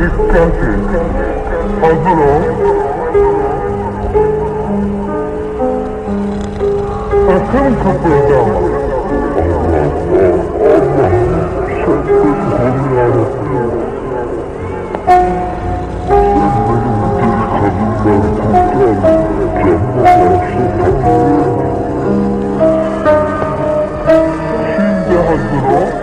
Dikkat et. Hazır ol. Sakın kıpırdama. Sen beni koru yarabbim. Sen benim deli kadından kurtar. Canıma karşı tanıyorum. Şimdi hazır ol.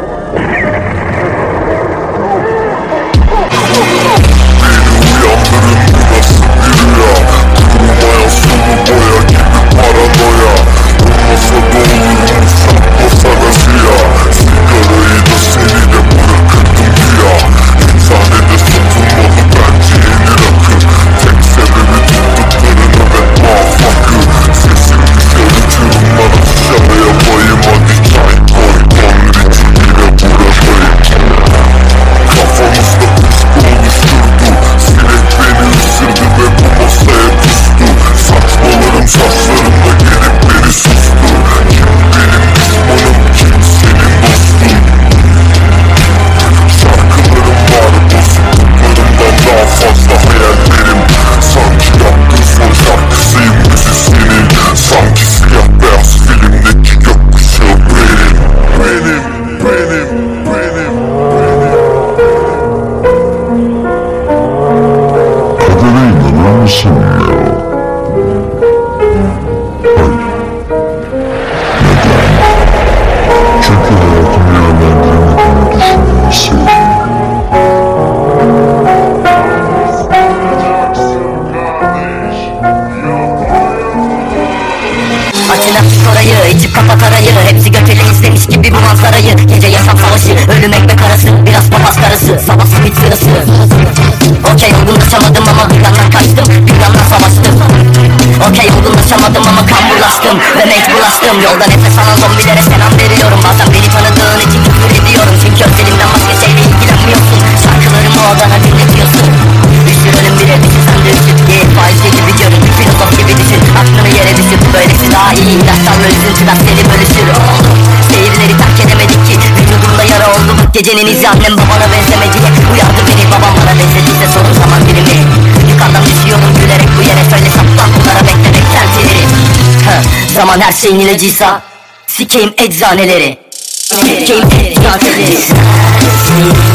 İçip kapat arayı, hepsi götüyle izlemiş gibi bu manzarayı. Gece yaşam savaşı, ölüm ekmek arası, biraz papaz karısı, sabah simit sırası. Okey olgunlaşamadım ama plandan kaçtım, planla savaştım. Okey olgunlaşamadım ama kamburlaştım ve mecburlaştım. Yolda nefes alan zombilere selam veriyorum. Bazen beni tanıdığın için küfür ediyorum. Çünkü özelimden başka şeyle ilgilenmiyorsun. Şarkılarımı odana dinletiyorsun. Düşür ölüm bile düşür sen de üşüt. Değil faizli gibi görün, filozof gibi düşün. Aklını yere düşür, böylesi daha iyi. İlaçlarla üzüntüden seni bölüşür. Şehirleri terk edemedik ki, vücudumda yara oldu. Gecenin izi annem babana benzemedi. Uyardı beni babam bana benzediyse sorun zaman dilimi. Yukarıdan düşüyorum gülerek bu yere söyle saplan bunlara bekle beklentileri. Zaman her şeyin ilacıysa sikeyim eczaneleri. Sikeyim eczaneleri.